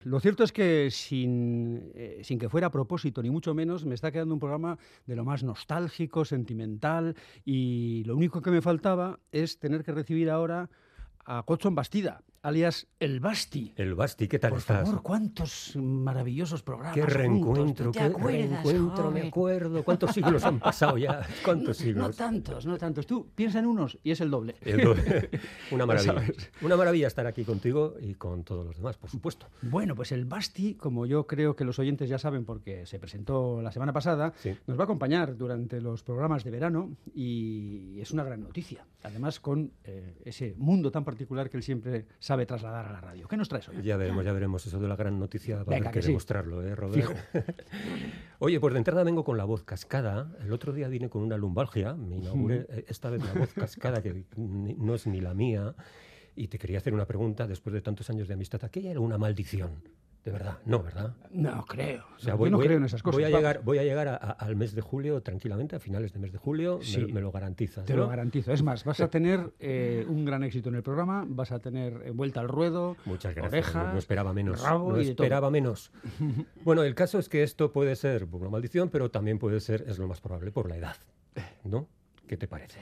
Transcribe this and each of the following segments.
Lo cierto es que sin que fuera a propósito, ni mucho menos, me está quedando un programa de lo más nostálgico, sentimental, y lo único que me faltaba es tener que recibir ahora a Gotzon Bastida, alias El Basti. El Basti, ¿qué tal Por estás? favor, cuántos maravillosos programas Qué reencuentro, juntos. ¿Te qué acuerdas, reencuentro, joven? me acuerdo. ¿Cuántos siglos han pasado ya? ¿Cuántos siglos? No tantos, no tantos. Tú piensa en unos y es el doble. Una maravilla. ¿Sabes? Una maravilla estar aquí contigo y con todos los demás, por supuesto. Bueno, pues el Basti, como yo creo que los oyentes ya saben porque se presentó la semana pasada, Sí. nos va a acompañar durante los programas de verano y es una gran noticia. Además, con ese mundo tan particular que él siempre sabe trasladar a la radio. ¿Qué nos traes hoy? Ya veremos. Eso de la gran noticia va a Venga, haber que que sí. demostrarlo, Robert? Fijo. Oye, pues de entrada vengo con la voz cascada. El otro día vine con una lumbalgia, me inauguré esta vez la voz cascada, que no es ni la mía, y te quería hacer una pregunta después de tantos años de amistad. ¿Aquella era una maldición? De verdad, no, ¿verdad? No creo. O sea, Yo no creo en esas cosas. Voy a llegar al mes de julio tranquilamente, a finales de mes de julio, Sí. me lo garantizas, Te ¿no? lo garantizo. Es más, vas a tener un gran éxito en el programa, vas a tener vuelta al ruedo, Muchas gracias. orejas, No esperaba menos. rabo No y de todo. esperaba menos. Bueno, el caso es que esto puede ser por una maldición, pero también puede ser, es lo más probable, por la edad, ¿no? ¿Qué te parece?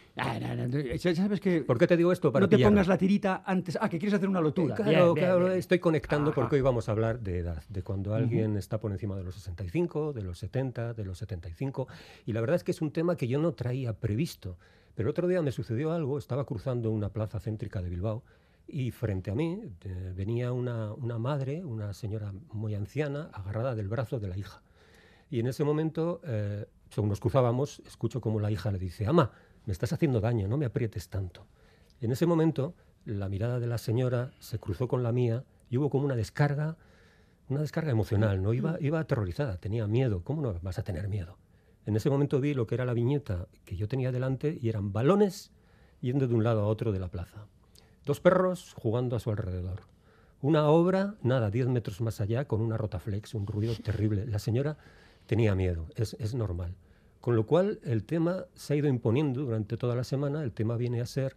Ya sabes que ¿Por qué te digo esto? Para no te pillar. pongas la tirita antes. Ah, que quieres hacer una lotura. Claro, Bien, claro, bien. estoy conectando Ajá. porque hoy vamos a hablar de edad, de cuando alguien está por encima de los 65, de los 70, de los 75, y la verdad es que es un tema que yo no traía previsto, pero otro día me sucedió algo, estaba cruzando una plaza céntrica de Bilbao y frente a mí venía una madre, una señora muy anciana, agarrada del brazo de la hija. Y en ese momento, según nos cruzábamos, escucho como la hija le dice: «Ama, me estás haciendo daño, no me aprietes tanto». En ese momento, la mirada de la señora se cruzó con la mía y hubo como una descarga emocional, ¿no? Iba aterrorizada, tenía miedo. ¿Cómo no vas a tener miedo? En ese momento vi lo que era la viñeta que yo tenía delante y eran balones yendo de un lado a otro de la plaza. 2 perros jugando a su alrededor. Una obra, 10 metros más allá, con una rotaflex, un ruido terrible. La señora tenía miedo, es normal. Con lo cual, el tema se ha ido imponiendo durante toda la semana. El tema viene a ser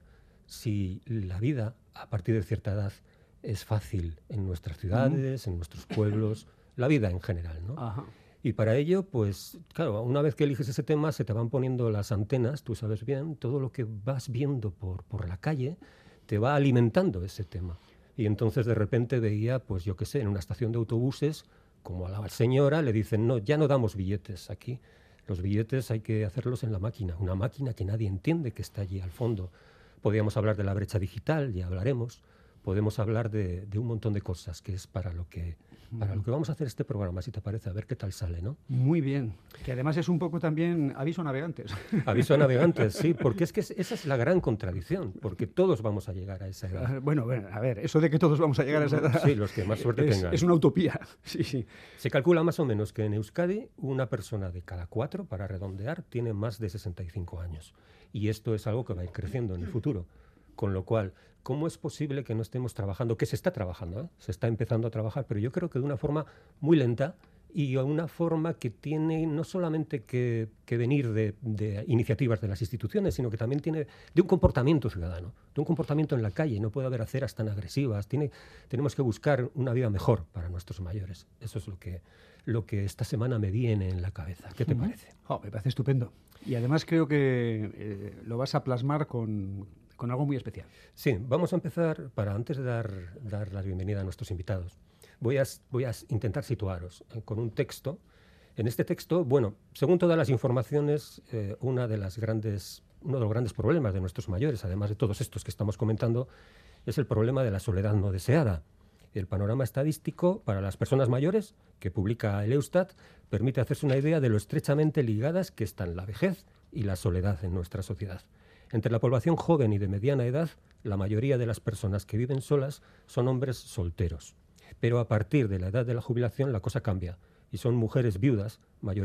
si la vida, a partir de cierta edad, es fácil en nuestras ciudades, en nuestros pueblos, la vida en general, ¿no? Ajá. Y para ello, pues, claro, una vez que eliges ese tema, se te van poniendo las antenas, tú sabes bien, todo lo que vas viendo por la calle te va alimentando ese tema. Y entonces, de repente, veía, pues, yo qué sé, en una estación de autobuses, como a la señora le dicen: «No, ya no damos billetes aquí. Los billetes hay que hacerlos en la máquina», una máquina que nadie entiende, que está allí al fondo. Podríamos hablar de la brecha digital, ya hablaremos. Podemos hablar de un montón de cosas, que es para lo que vamos a hacer este programa, si te parece, a ver qué tal sale, ¿no? Muy bien. Que además es un poco también aviso a navegantes. Aviso a navegantes, sí, porque es que esa es la gran contradicción, porque todos vamos a llegar a esa edad. Bueno, a ver, eso de que todos vamos a llegar a esa edad. Sí, los que más suerte tengan. Es una utopía. Sí, sí. Se calcula más o menos que en Euskadi una persona de cada 4, para redondear, tiene más de 65 años. Y esto es algo que va a ir creciendo en el futuro. Con lo cual, ¿cómo es posible que no estemos trabajando? Que se está trabajando, ¿eh? Se está empezando a trabajar, pero yo creo que de una forma muy lenta y una forma que tiene no solamente que venir de iniciativas de las instituciones, sino que también tiene de un comportamiento ciudadano, de un comportamiento en la calle. No puede haber aceras tan agresivas. Tenemos que buscar una vida mejor para nuestros mayores. Eso es lo que esta semana me viene en la cabeza. ¿Qué te parece? Me parece estupendo. Y además creo que lo vas a plasmar con algo muy especial. Sí, vamos a empezar, antes de dar la bienvenida a nuestros invitados, voy a intentar situaros con un texto. En este texto, bueno, según todas las informaciones, uno de los grandes problemas de nuestros mayores, además de todos estos que estamos comentando, es el problema de la soledad no deseada. El panorama estadístico para las personas mayores que publica el Eustat permite hacerse una idea de lo estrechamente ligadas que están la vejez y la soledad en nuestra sociedad. Entre la población joven y de mediana edad, la mayoría de las personas que viven solas son hombres solteros. Pero a partir de la edad de la jubilación la cosa cambia y son mujeres viudas,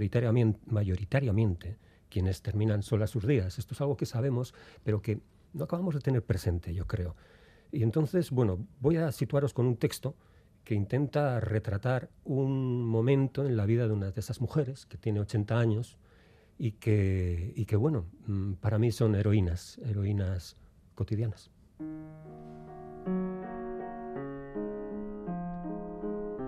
mayoritariamente, quienes terminan solas sus días. Esto es algo que sabemos, pero que no acabamos de tener presente, yo creo. Y entonces, bueno, voy a situaros con un texto que intenta retratar un momento en la vida de una de esas mujeres que tiene 80 años y que bueno, para mí son heroínas cotidianas.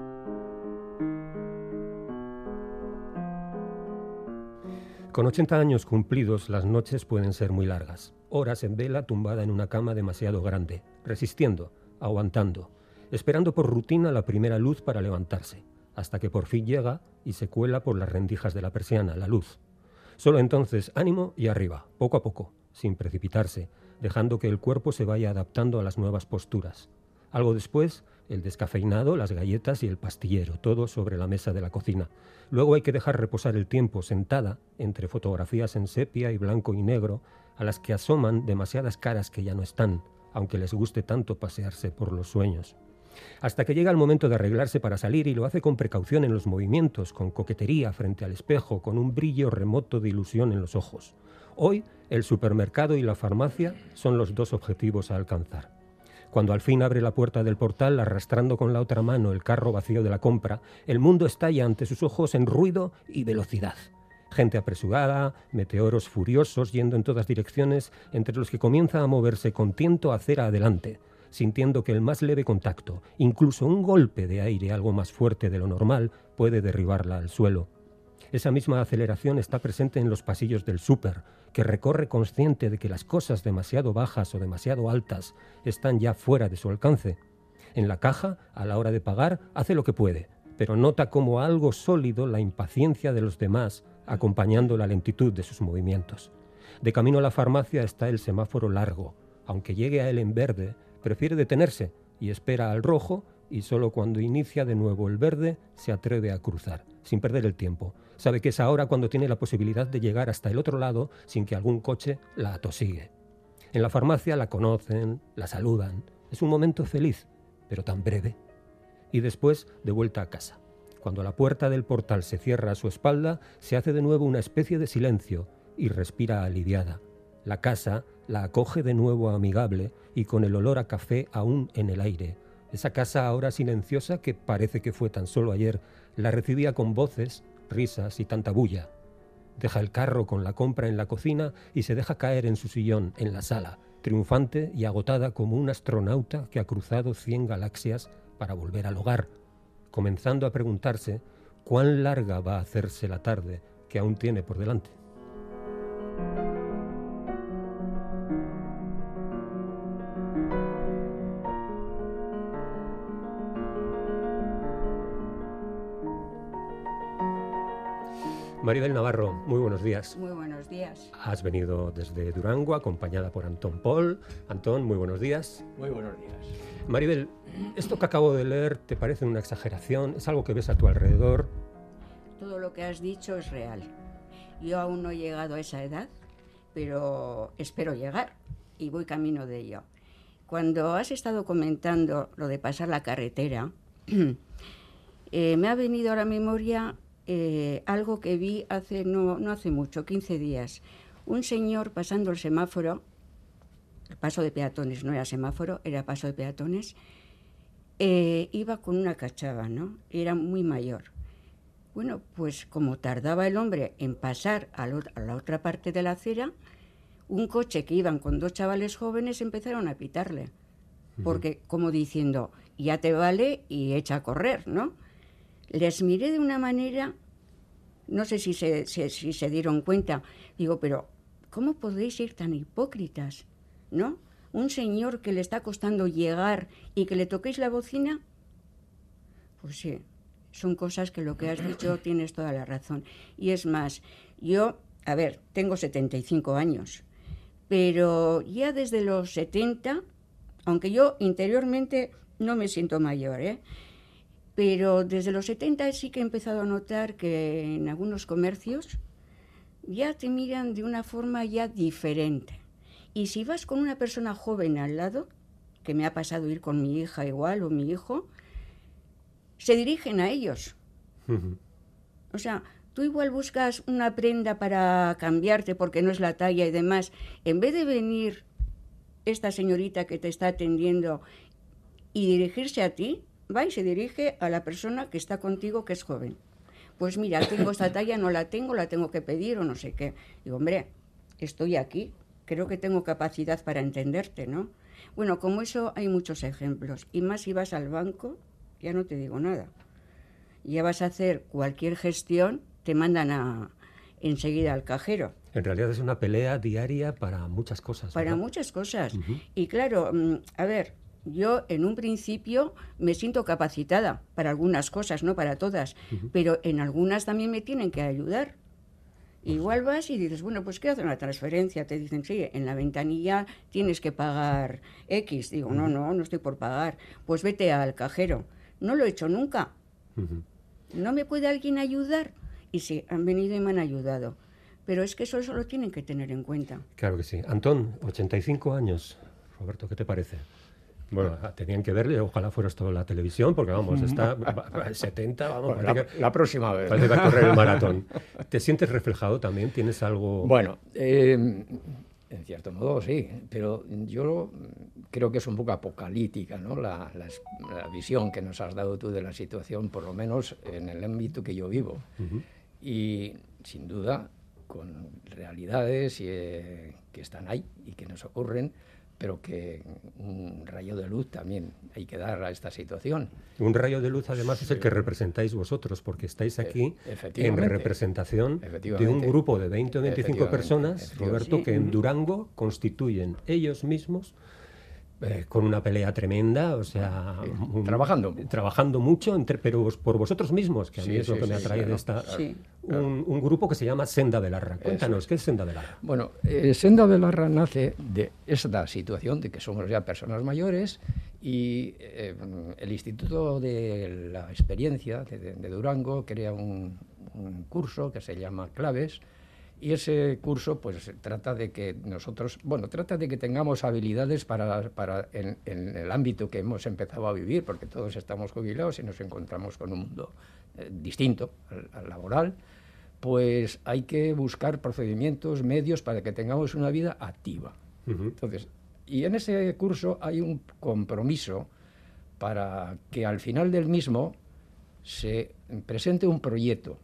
Con 80 años cumplidos, las noches pueden ser muy largas. Horas en vela tumbada en una cama demasiado grande, resistiendo, aguantando, esperando por rutina la primera luz para levantarse, hasta que por fin llega y se cuela por las rendijas de la persiana, la luz. Solo entonces ánimo y arriba, poco a poco, sin precipitarse, dejando que el cuerpo se vaya adaptando a las nuevas posturas. Algo después, el descafeinado, las galletas y el pastillero, todo sobre la mesa de la cocina. Luego hay que dejar reposar el tiempo sentada entre fotografías en sepia y blanco y negro, a las que asoman demasiadas caras que ya no están, aunque les guste tanto pasearse por los sueños. Hasta que llega el momento de arreglarse para salir y lo hace con precaución en los movimientos, con coquetería frente al espejo, con un brillo remoto de ilusión en los ojos. Hoy, el supermercado y la farmacia son los dos objetivos a alcanzar. Cuando al fin abre la puerta del portal, arrastrando con la otra mano el carro vacío de la compra, el mundo estalla ante sus ojos en ruido y velocidad. Gente apresurada, meteoros furiosos yendo en todas direcciones, entre los que comienza a moverse con tiento acera adelante, sintiendo que el más leve contacto, incluso un golpe de aire algo más fuerte de lo normal, puede derribarla al suelo. Esa misma aceleración está presente en los pasillos del súper, que recorre consciente de que las cosas demasiado bajas o demasiado altas están ya fuera de su alcance. En la caja, a la hora de pagar, hace lo que puede, pero nota como algo sólido la impaciencia de los demás, acompañando la lentitud de sus movimientos. De camino a la farmacia está el semáforo largo. Aunque llegue a él en verde, prefiere detenerse y espera al rojo, y solo cuando inicia de nuevo el verde se atreve a cruzar, sin perder el tiempo. Sabe que es ahora cuando tiene la posibilidad de llegar hasta el otro lado sin que algún coche la atosigue. En la farmacia la conocen, la saludan. Es un momento feliz, pero tan breve. Y después de vuelta a casa. Cuando la puerta del portal se cierra a su espalda, se hace de nuevo una especie de silencio y respira aliviada. La casa la acoge de nuevo amigable y con el olor a café aún en el aire. Esa casa ahora silenciosa que parece que fue tan solo ayer, la recibía con voces, risas y tanta bulla. Deja el carro con la compra en la cocina y se deja caer en su sillón, en la sala, triunfante y agotada como un astronauta que ha cruzado 100 galaxias para volver al hogar, comenzando a preguntarse cuán larga va a hacerse la tarde que aún tiene por delante. Maribel Navarro, muy buenos días. Muy buenos días. Has venido desde Durango acompañada por Antón Pol. Antón, muy buenos días. Muy buenos días. Maribel, esto que acabo de leer, ¿te parece una exageración? ¿Es algo que ves a tu alrededor? Todo lo que has dicho es real. Yo aún no he llegado a esa edad, pero espero llegar y voy camino de ello. Cuando has estado comentando lo de pasar la carretera, me ha venido a la memoria algo que vi no hace mucho, 15 días. Un señor pasando el semáforo, el paso de peatones, no era semáforo, era paso de peatones, iba con una cachava, ¿no? Era muy mayor. Bueno, pues como tardaba el hombre en pasar a la otra parte de la acera, un coche que iban con dos chavales jóvenes empezaron a pitarle. Porque, como diciendo, ya te vale y echa a correr, ¿no? Les miré de una manera, no sé si se dieron cuenta, digo, pero ¿cómo podéis ir tan hipócritas, no? Un señor que le está costando llegar y que le toquéis la bocina, pues sí, son cosas que lo que has dicho tienes toda la razón. Y es más, yo, tengo 75 años, pero ya desde los 70, aunque yo interiormente no me siento mayor, pero desde los 70 sí que he empezado a notar que en algunos comercios ya te miran de una forma ya diferente. Y si vas con una persona joven al lado, que me ha pasado ir con mi hija igual o mi hijo, se dirigen a ellos. O sea, tú igual buscas una prenda para cambiarte porque no es la talla y demás. En vez de venir esta señorita que te está atendiendo y dirigirse a ti, va y se dirige a la persona que está contigo, que es joven. Pues mira, tengo esta talla, no la tengo que pedir o no sé qué. Digo, hombre, estoy aquí, creo que tengo capacidad para entenderte, ¿no? Bueno, como eso hay muchos ejemplos. Y más si vas al banco, ya no te digo nada. Ya vas a hacer cualquier gestión, te mandan enseguida al cajero. En realidad es una pelea diaria para muchas cosas. Para ¿verdad? muchas cosas. Y claro, a ver, yo en un principio me siento capacitada para algunas cosas, no para todas, pero en algunas también me tienen que ayudar. Igual vas y dices, bueno, pues quiero hacer una transferencia. Te dicen, sí, en la ventanilla tienes que pagar X. Digo, no estoy por pagar. Pues vete al cajero. No lo he hecho nunca. ¿No me puede alguien ayudar? Y sí, han venido y me han ayudado. Pero es que eso lo tienen que tener en cuenta. Claro que sí. Antón, 85 años. Roberto, ¿qué te parece? Bueno, tenían que verle, ojalá fuera esto la televisión, porque vamos, está 70, vamos. Bueno, la próxima vez. Parece que va a correr el maratón. ¿Te sientes reflejado también? ¿Tienes algo...? Bueno, en cierto modo sí, pero yo creo que es un poco apocalíptica, ¿no? La visión que nos has dado tú de la situación, por lo menos en el ámbito que yo vivo. Y sin duda, con realidades que están ahí y que nos ocurren, pero que un rayo de luz también hay que dar a esta situación. Un rayo de luz, además, es el que representáis vosotros, porque estáis aquí en representación de un grupo de 20 o 25 personas, Roberto, que en Durango constituyen ellos mismos, con una pelea tremenda, o sea... Trabajando mucho, pero por vosotros mismos, que a mí es lo que me atrae de esta... Un grupo que se llama Senda Belarra. Cuéntanos, ¿qué es Senda Belarra? Bueno, Senda Belarra nace de esta situación de que somos ya personas mayores y el Instituto de la Experiencia de Durango crea un curso que se llama Claves. Y ese curso, pues, trata de que tengamos habilidades para en el ámbito que hemos empezado a vivir, porque todos estamos jubilados y nos encontramos con un mundo distinto al laboral, pues hay que buscar procedimientos, medios para que tengamos una vida activa. Entonces, y en ese curso hay un compromiso para que al final del mismo se presente un proyecto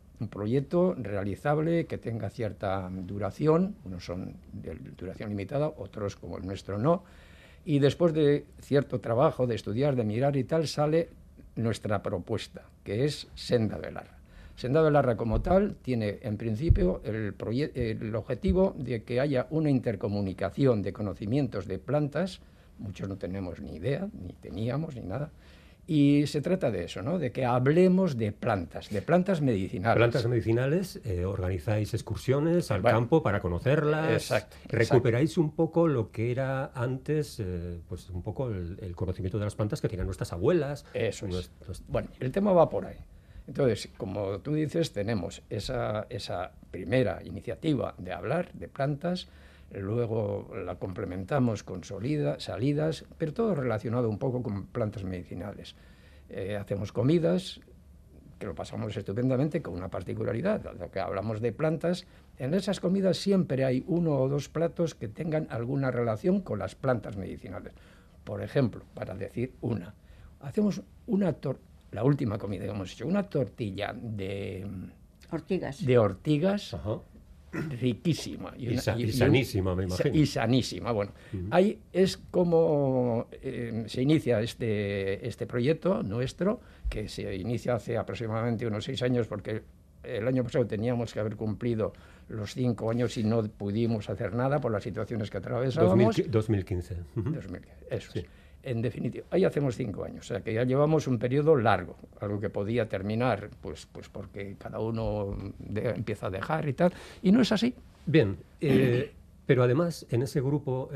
realizable que tenga cierta duración, unos son de duración limitada, otros como el nuestro no, y después de cierto trabajo, de estudiar, de mirar y tal, sale nuestra propuesta, que es Senda Belarra. Senda Belarra como tal tiene en principio el objetivo de que haya una intercomunicación de conocimientos de plantas, muchos no tenemos ni idea, ni teníamos, ni nada. Y se trata de eso, ¿no? De que hablemos de plantas medicinales. Plantas medicinales, organizáis excursiones al campo para conocerlas. Exacto. Recuperáis un poco lo que era antes, pues un poco el conocimiento de las plantas que tenían nuestras abuelas. Eso es. Bueno, el tema va por ahí. Entonces, como tú dices, tenemos esa primera iniciativa de hablar de plantas. Luego la complementamos con salidas, pero todo relacionado un poco con plantas medicinales. Hacemos comidas, que lo pasamos estupendamente, con una particularidad. Lo que hablamos de plantas, en esas comidas siempre hay 1 o 2 platos que tengan alguna relación con las plantas medicinales. Por ejemplo, para decir una, hacemos la última comida que hemos hecho, una tortilla de ortigas. Ajá. Riquísima. Y sanísima, me imagino. Y sanísima, bueno. Ahí es como se inicia este proyecto nuestro, que se inicia hace aproximadamente unos 6 años, porque el año pasado teníamos que haber cumplido los 5 años y no pudimos hacer nada por las situaciones que atravesábamos. 2015. 2015, eso sí. Es. En definitiva, ahí hacemos 5 años, o sea que ya llevamos un periodo largo, algo que podía terminar pues porque cada uno empieza a dejar y tal, y no es así. Bien, pero además en ese grupo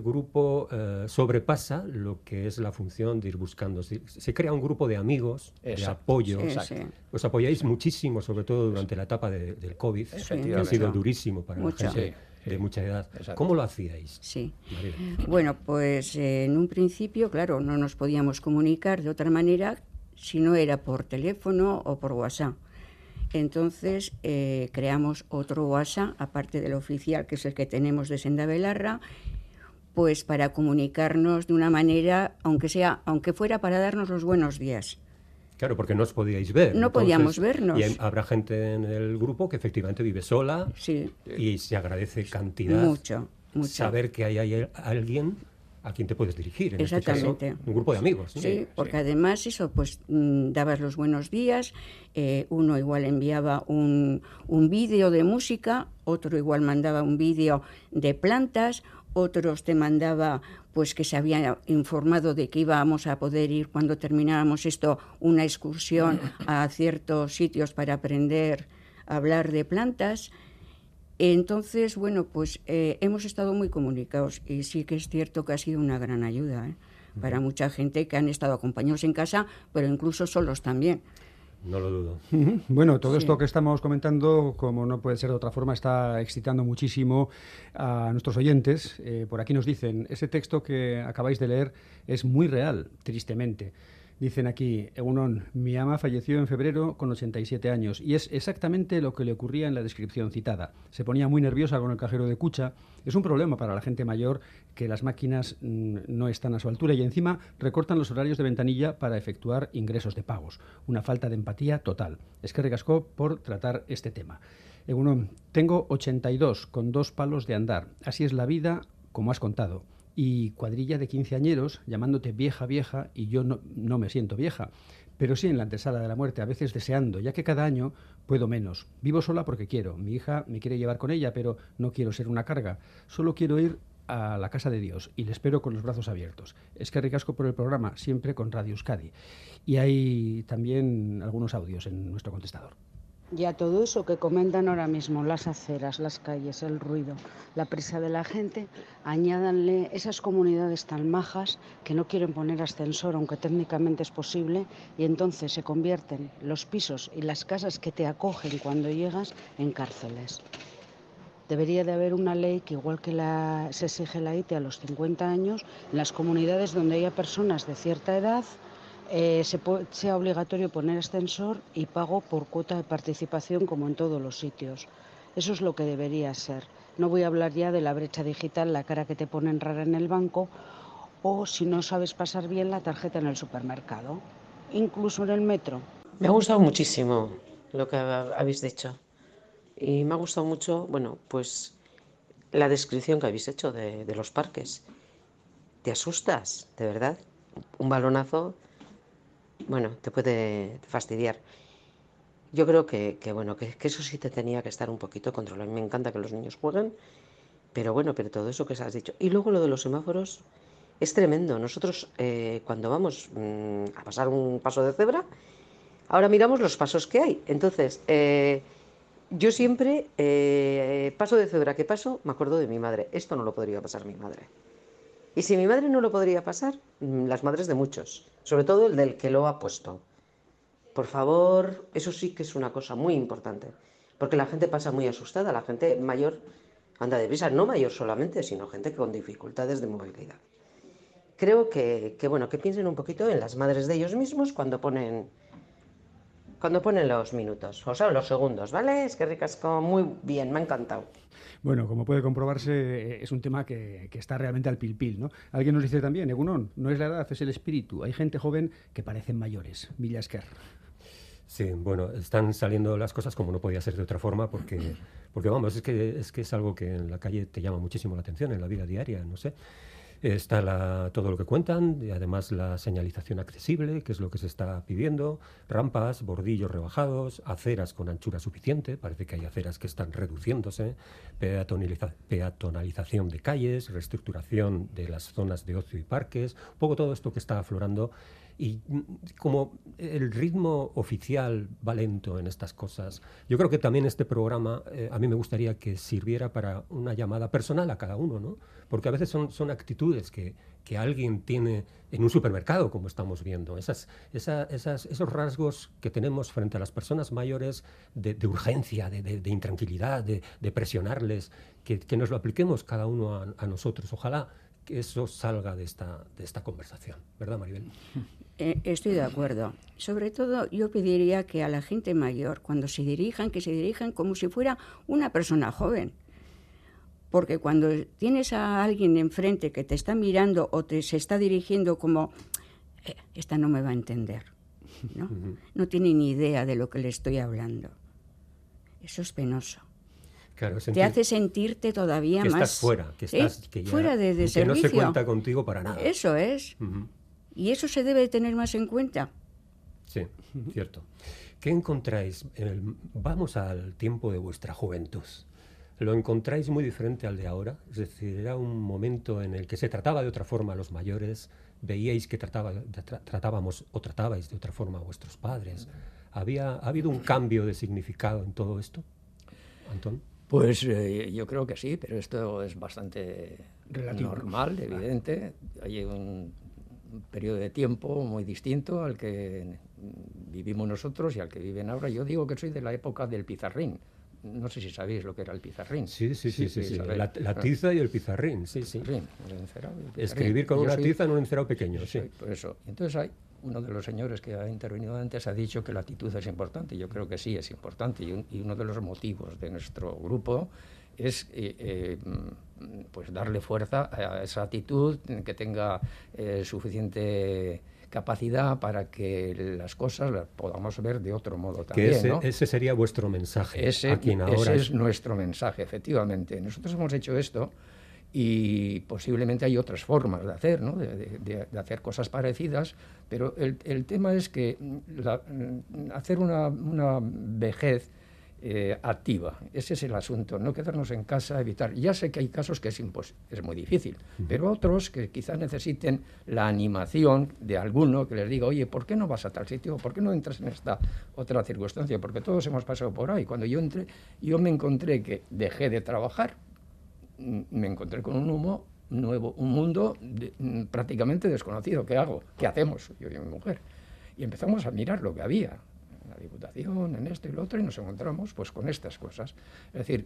sobrepasa lo que es la función de ir buscando. Se crea un grupo de amigos, de apoyo. Sí. Os apoyáis muchísimo, sobre todo durante la etapa del COVID, que ha sido durísimo para la gente de mucha edad. Exacto. ¿Cómo lo hacíais? Sí. María. Bueno, pues en un principio, claro, no nos podíamos comunicar de otra manera si no era por teléfono o por WhatsApp. Entonces creamos otro WhatsApp, aparte del oficial, que es el que tenemos de Senda Belarra, pues para comunicarnos de una manera, aunque fuera para darnos los buenos días. Claro, porque no os podíais ver. No podíamos vernos. Y habrá gente en el grupo que efectivamente vive sola. Sí. Y se agradece cantidad. Mucho. Saber que hay alguien a quien te puedes dirigir, en Exactamente. este caso, un grupo de amigos, ¿no? Sí, porque además eso, pues dabas los buenos días, uno igual enviaba un vídeo de música, otro igual mandaba un vídeo de plantas, otros te mandaba pues que se había informado de que íbamos a poder ir cuando termináramos esto, una excursión a ciertos sitios para aprender a hablar de plantas. Entonces, bueno, pues hemos estado muy comunicados y sí que es cierto que ha sido una gran ayuda para mucha gente que han estado acompañados en casa, pero incluso solos también. No lo dudo. Bueno, todo esto que estamos comentando, como no puede ser de otra forma, está excitando muchísimo a nuestros oyentes. Por aquí nos dicen, ese texto que acabáis de leer es muy real, tristemente. Dicen aquí, Egunon, mi ama falleció en febrero con 87 años y es exactamente lo que le ocurría en la descripción citada. Se ponía muy nerviosa con el cajero de Cucha. Es un problema para la gente mayor que las máquinas no están a su altura y encima recortan los horarios de ventanilla para efectuar ingresos de pagos. Una falta de empatía total. Es que recascó por tratar este tema. Egunon, tengo 82 con 2 palos de andar. Así es la vida, como has contado. Y cuadrilla de quinceañeros llamándote vieja, vieja, y yo no me siento vieja, pero sí en la antesala de la muerte, a veces deseando, ya que cada año puedo menos. Vivo sola porque quiero, mi hija me quiere llevar con ella, pero no quiero ser una carga, solo quiero ir a la casa de Dios y le espero con los brazos abiertos. Es que ricasco por el programa, siempre con Radio Euskadi. Y hay también algunos audios en nuestro contestador. Y a todo eso que comentan ahora mismo, las aceras, las calles, el ruido, la prisa de la gente, añádanle esas comunidades tan majas que no quieren poner ascensor, aunque técnicamente es posible, y entonces se convierten los pisos y las casas que te acogen cuando llegas en cárceles. Debería de haber una ley que, igual que se exige la ITE a los 50 años, en las comunidades donde haya personas de cierta edad, sea obligatorio poner ascensor y pago por cuota de participación como en todos los sitios. Eso es lo que debería ser. No voy a hablar ya de la brecha digital, la cara que te ponen rara en el banco o, si no sabes pasar bien, la tarjeta en el supermercado, incluso en el metro. Me ha gustado muchísimo lo que habéis dicho y me ha gustado mucho, bueno, pues la descripción que habéis hecho de los parques. Te asustas, de verdad. Un balonazo, bueno, te puede fastidiar. Yo creo que eso sí te tenía que estar un poquito controlado. Me encanta que los niños jueguen, pero todo eso que has dicho. Y luego lo de los semáforos es tremendo. Nosotros cuando vamos a pasar un paso de cebra, ahora miramos los pasos que hay. Entonces, yo siempre, paso de cebra que paso, me acuerdo de mi madre. Esto no lo podría pasar mi madre. Y si mi madre no lo podría pasar, las madres de muchos, sobre todo el del que lo ha puesto. Por favor, eso sí que es una cosa muy importante, porque la gente pasa muy asustada, la gente mayor anda deprisa, no mayor solamente, sino gente con dificultades de movilidad. Creo que piensen un poquito en las madres de ellos mismos cuando ponen los minutos, o sea, los segundos, ¿vale? Es que ricasco, muy bien, me ha encantado. Bueno, como puede comprobarse, es un tema que está realmente al pil, ¿no? Alguien nos dice también, Egunon, no es la edad, es el espíritu. Hay gente joven que parecen mayores. Mila Esker. Sí, bueno, están saliendo las cosas como no podía ser de otra forma, porque vamos, es que es algo que en la calle te llama muchísimo la atención, en la vida diaria, no sé. Está todo lo que cuentan, y además la señalización accesible, que es lo que se está pidiendo, rampas, bordillos rebajados, aceras con anchura suficiente, parece que hay aceras que están reduciéndose, peatonalización de calles, reestructuración de las zonas de ocio y parques, un poco todo esto que está aflorando. Y como el ritmo oficial va lento en estas cosas, yo creo que también este programa a mí me gustaría que sirviera para una llamada personal a cada uno, ¿no? Porque a veces son actitudes que alguien tiene en un supermercado, como estamos viendo, esos rasgos que tenemos frente a las personas mayores de urgencia, de intranquilidad, de presionarles, que nos lo apliquemos cada uno a nosotros. Ojalá que eso salga de esta conversación, ¿verdad, Maribel? Estoy de acuerdo. Sobre todo yo pediría que a la gente mayor, cuando se dirijan, que se dirijan como si fuera una persona joven. Porque cuando tienes a alguien enfrente que te está mirando o se está dirigiendo como, esta no me va a entender, ¿no? No tiene ni idea de lo que le estoy hablando. Eso es penoso. Claro, te hace sentirte todavía que más... estás fuera, que estás que ya, fuera de que servicio. no se cuenta contigo para nada. Eso es. Y eso se debe tener más en cuenta. Sí, cierto. ¿Qué encontráis? Vamos al tiempo de vuestra juventud. ¿Lo encontráis muy diferente al de ahora? Es decir, era un momento en el que se trataba de otra forma a los mayores, veíais que tratábamos o tratabais de otra forma a vuestros padres. ¿Ha habido un cambio de significado en todo esto, Antón? Pues yo creo que sí, pero esto es bastante normal, evidente. Hay un periodo de tiempo muy distinto al que vivimos nosotros y al que viven ahora. Yo digo que soy de la época del pizarrín. No sé si sabéis lo que era el pizarrín. Sí. La tiza y el pizarrín, sí. El encerado y el pizarrín. Escribir con una tiza en un encerado pequeño, sí. Por eso. Entonces hay uno de los señores que ha intervenido antes ha dicho que la actitud es importante. Yo creo que sí es importante y uno de los motivos de nuestro grupo es pues darle fuerza a esa actitud, que tenga suficiente capacidad para que las cosas las podamos ver de otro modo también. Que ese sería vuestro mensaje. Ese es nuestro mensaje, efectivamente. Nosotros hemos hecho esto y posiblemente hay otras formas de hacer, ¿no? de hacer cosas parecidas, pero el tema es que hacer una vejez activa, ese es el asunto, no quedarnos en casa, evitar. Ya sé que hay casos que es muy difícil, pero otros que quizás necesiten la animación de alguno que les diga, oye, ¿por qué no vas a tal sitio? ¿Por qué no entras en esta otra circunstancia? Porque todos hemos pasado por ahí. Cuando yo entré, yo me encontré que dejé de trabajar, me encontré con un humo nuevo, un mundo prácticamente desconocido. ¿Qué hago? ¿Qué hacemos? Yo y mi mujer. Y empezamos a mirar lo que había en la Diputación, en esto y lo otro, y nos encontramos pues con estas cosas. Es decir,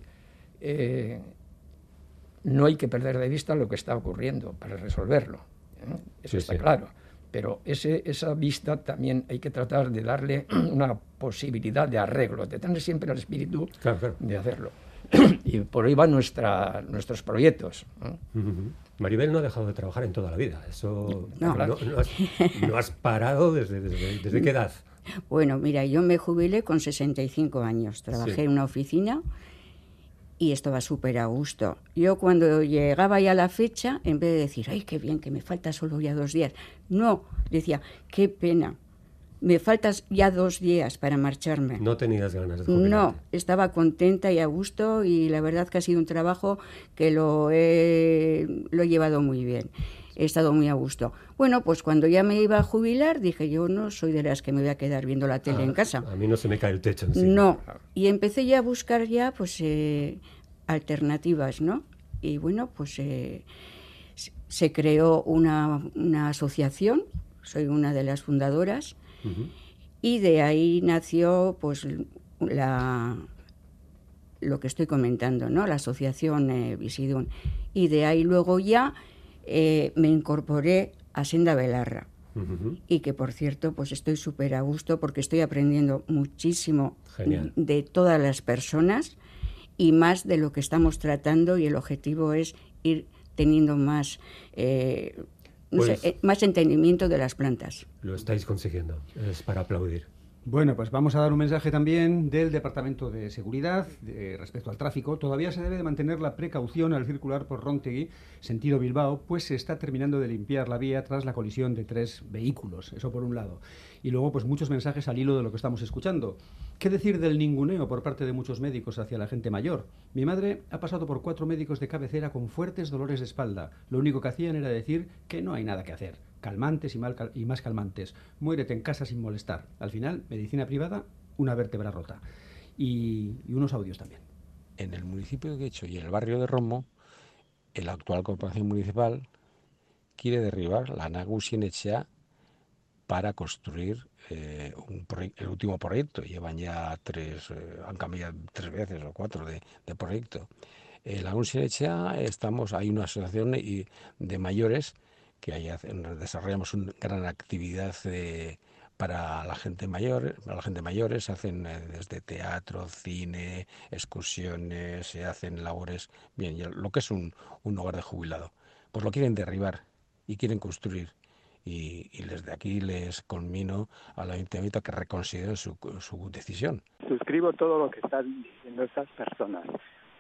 no hay que perder de vista lo que está ocurriendo para resolverlo. Eso está claro. Pero esa vista también hay que tratar de darle una posibilidad de arreglo, de tener siempre el espíritu de hacerlo. Y por ahí van nuestros proyectos. Maribel no ha dejado de trabajar en toda la vida. Eso no has parado desde qué edad. Bueno, mira, yo me jubilé con 65 años. Trabajé en una oficina y estaba súper a gusto. Yo cuando llegaba ya la fecha, en vez de decir, ay, qué bien, que me falta solo ya 2 días, no, decía, qué pena. Me faltan ya 2 días para marcharme. No tenías ganas de jubilarte. No, estaba contenta y a gusto y la verdad que ha sido un trabajo que lo he llevado muy bien. He estado muy a gusto. Bueno, pues cuando ya me iba a jubilar dije, yo no soy de las que me voy a quedar viendo la tele en casa. A mí no se me cae el techo encima. No, y empecé ya a buscar ya pues alternativas, ¿no? Y bueno, pues se creó una asociación, soy una de las fundadoras. Y de ahí nació pues lo que estoy comentando, ¿no? La asociación Visidún. Y de ahí luego ya me incorporé a Senda Belarra. Y que por cierto pues estoy súper a gusto porque estoy aprendiendo muchísimo de todas las personas y más de lo que estamos tratando, y el objetivo es ir teniendo más más entendimiento de las plantas. Lo estáis consiguiendo, es para aplaudir. Bueno, pues vamos a dar un mensaje también del Departamento de Seguridad respecto al tráfico. Todavía se debe de mantener la precaución al circular por Róntegui, sentido Bilbao, pues se está terminando de limpiar la vía tras la colisión de 3 vehículos, eso por un lado. Y luego, pues muchos mensajes al hilo de lo que estamos escuchando. ¿Qué decir del ninguneo por parte de muchos médicos hacia la gente mayor? Mi madre ha pasado por 4 médicos de cabecera con fuertes dolores de espalda. Lo único que hacían era decir que no hay nada que hacer. Calmantes y más calmantes. Muérete en casa sin molestar. Al final, medicina privada, una vértebra rota. Y unos audios también. En el municipio de Guecho y el barrio de Romo, la actual corporación municipal quiere derribar la Nagusi Etxea para construir el último proyecto. Llevan ya han cambiado 3 veces o 4 de proyecto. La Nagusi Etxea hay una asociación de mayores que ahí desarrollamos una gran actividad para la gente mayor. Para la gente mayor se hacen desde teatro, cine, excursiones, se hacen labores, bien, lo que es un hogar de jubilado. Pues lo quieren derribar y quieren construir. Y desde aquí les conmino al ayuntamiento a que reconsideren su decisión. Suscribo todo lo que están diciendo estas personas.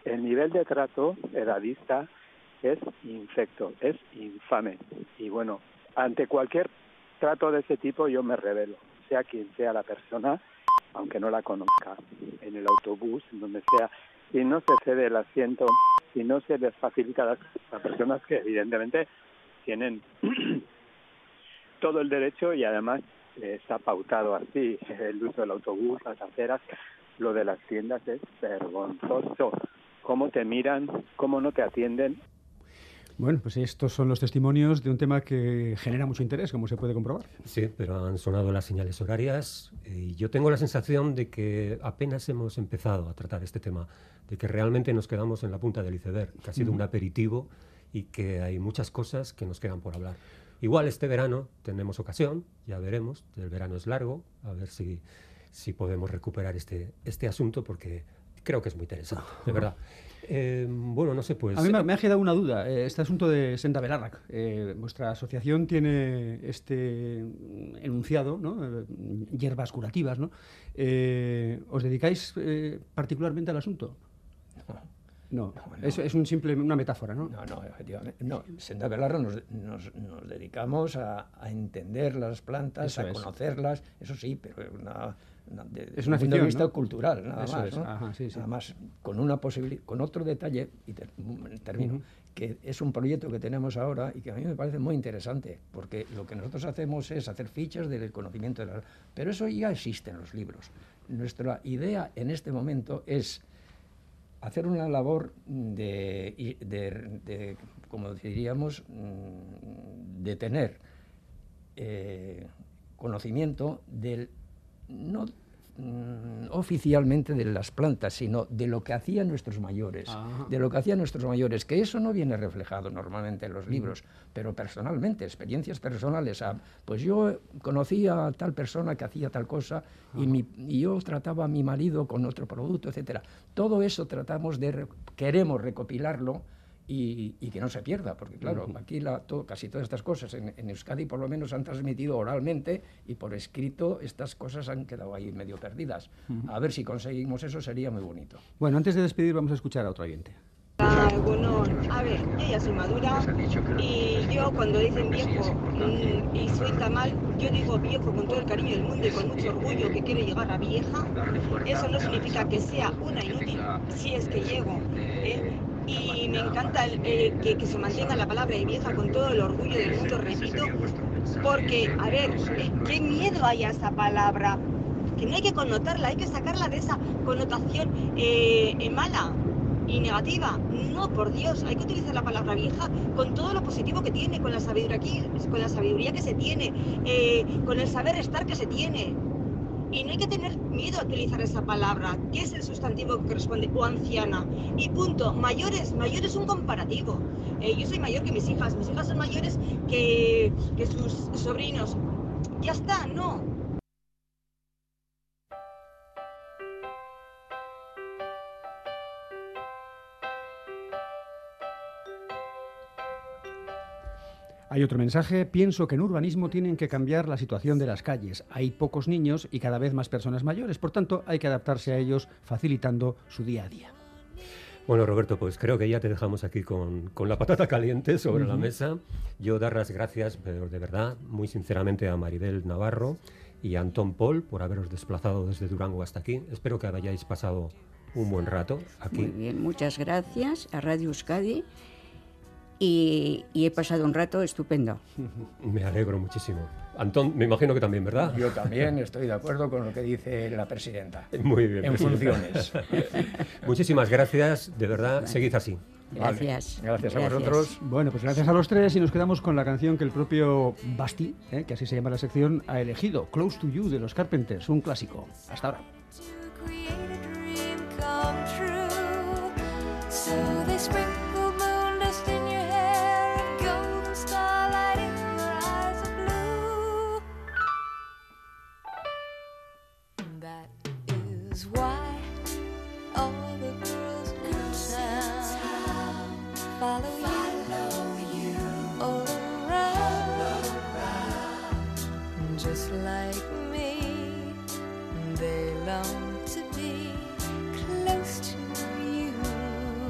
el nivel de trato edadista es infecto, es infame. Y bueno, ante cualquier trato de ese tipo yo me rebelo, sea quien sea la persona, aunque no la conozca, en el autobús, en donde sea. Si no se cede el asiento, si no se les facilita a personas que evidentemente tienen todo el derecho y además está pautado así, el uso del autobús, las aceras, lo de las tiendas es vergonzoso. Cómo te miran, cómo no te atienden. Bueno, pues estos son los testimonios de un tema que genera mucho interés, como se puede comprobar. Sí, pero han sonado las señales horarias y yo tengo la sensación de que apenas hemos empezado a tratar este tema, de que realmente nos quedamos en la punta del iceberg, que ha sido un aperitivo y que hay muchas cosas que nos quedan por hablar. Igual este verano tenemos ocasión, ya veremos, el verano es largo, a ver si podemos recuperar este asunto, porque creo que es muy interesante, de verdad. Bueno, no sé, pues... A mí me ha quedado una duda, este asunto de Senda Belarrak. Vuestra asociación tiene este enunciado, ¿no? Hierbas curativas, ¿no? ¿Os dedicáis particularmente al asunto? No. Es una metáfora, ¿no? No, efectivamente. No, Senda Belarrak nos dedicamos a entender las plantas, Eso a conocerlas, eso sí, pero es una punto de vista, ¿no? cultural, nada eso más. Es. ¿no? Ajá, sí. Nada más, con una posibilidad, con otro detalle, y termino, que es un proyecto que tenemos ahora y que a mí me parece muy interesante, porque lo que nosotros hacemos es hacer fichas del conocimiento de pero eso ya existe en los libros. Nuestra idea en este momento es hacer una labor de como diríamos, de tener conocimiento del, no oficialmente de las plantas, sino de lo que hacían nuestros mayores, que eso no viene reflejado normalmente en los libros, pero personalmente, experiencias personales. Pues yo conocí a tal persona que hacía tal cosa y yo trataba a mi marido con otro producto, etcétera. Todo eso queremos recopilarlo y que no se pierda, porque claro, aquí casi todas estas cosas en Euskadi por lo menos han transmitido oralmente y por escrito estas cosas han quedado ahí medio perdidas. A ver si conseguimos eso, sería muy bonito. Bueno, antes de despedir vamos a escuchar a otro oyente. Bueno, a ver, yo ya soy madura y yo cuando dicen viejo y suelta mal, yo digo viejo con todo el cariño del mundo y con mucho orgullo que quiero llegar a vieja. Eso no significa que sea una inútil, si es que llego, y me encanta que se mantenga la palabra de vieja con todo el orgullo del mundo, repito, porque, a ver, qué miedo hay a esa palabra, que no hay que connotarla, hay que sacarla de esa connotación mala y negativa. No, por Dios, hay que utilizar la palabra vieja con todo lo positivo que tiene, con la sabiduría que se tiene, con el saber estar que se tiene. Y no hay que tener miedo a utilizar esa palabra, que es el sustantivo que corresponde, o anciana. Y punto. Mayor es un comparativo. Yo soy mayor que mis hijas son mayores que sus sobrinos. Ya está, no. Hay otro mensaje. Pienso que en urbanismo tienen que cambiar la situación de las calles. Hay pocos niños y cada vez más personas mayores. Por tanto, hay que adaptarse a ellos facilitando su día a día. Bueno, Roberto, pues creo que ya te dejamos aquí con la patata caliente sobre la mesa. Yo dar las gracias, pero de verdad, muy sinceramente, a Maribel Navarro y a Antón Pol por haberos desplazado desde Durango hasta aquí. Espero que hayáis pasado un buen rato aquí. Muy bien, muchas gracias a Radio Euskadi. Y he pasado un rato estupendo. Me alegro muchísimo. Antón, me imagino que también, ¿verdad? Yo también estoy de acuerdo con lo que dice la presidenta. Muy bien. En funciones. Muchísimas gracias, de verdad, seguid así. Gracias. Vale. Gracias a vosotros. Bueno, pues gracias a los tres y nos quedamos con la canción que el propio Basti, que así se llama la sección, ha elegido, Close to You, de los Carpenters, un clásico. Hasta ahora. Just like me, they long to be close to you.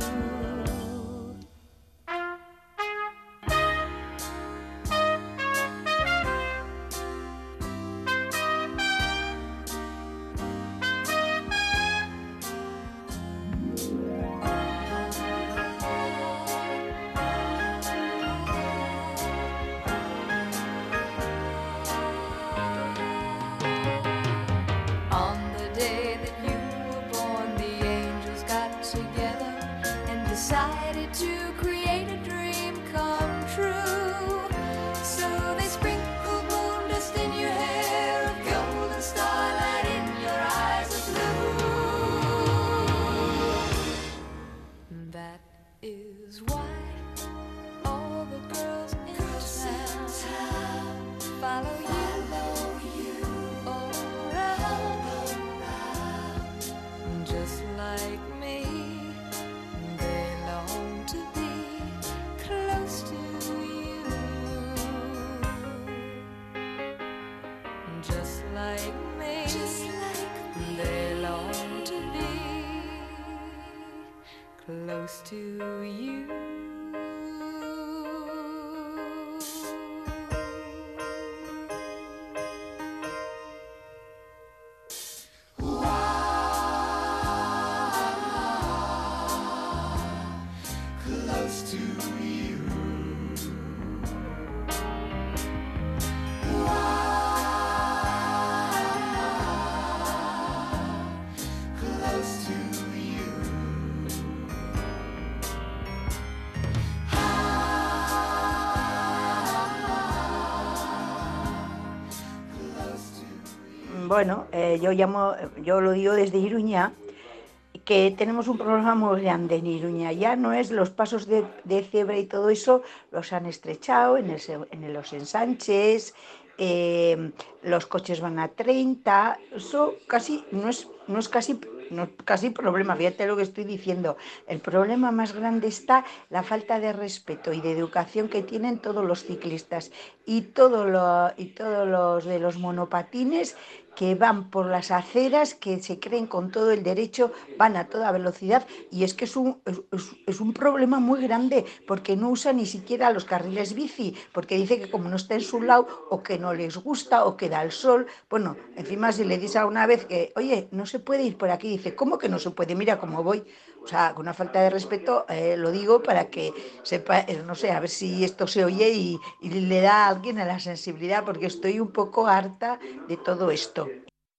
close to you. Close to you. Close to you. Bueno, yo lo digo desde Iruña, que tenemos un problema muy grande en Iruña. Ya no es los pasos de cebra y todo eso, los han estrechado en los ensanches, los coches van a 30, eso casi no es casi problema, fíjate lo que estoy diciendo. El problema más grande está la falta de respeto y de educación que tienen todos los ciclistas y todos los de los monopatines, que van por las aceras, que se creen con todo el derecho, van a toda velocidad, y es que es un problema muy grande, porque no usan ni siquiera los carriles bici, porque dice que como no está en su lado, o que no les gusta, o que da el sol. Bueno, encima si le dices a una vez que, oye, no se puede ir por aquí, dice, ¿cómo que no se puede? Mira cómo voy. O sea, con una falta de respeto, lo digo para que sepa, no sé, a ver si esto se oye y le da a alguien a la sensibilidad, porque estoy un poco harta de todo esto.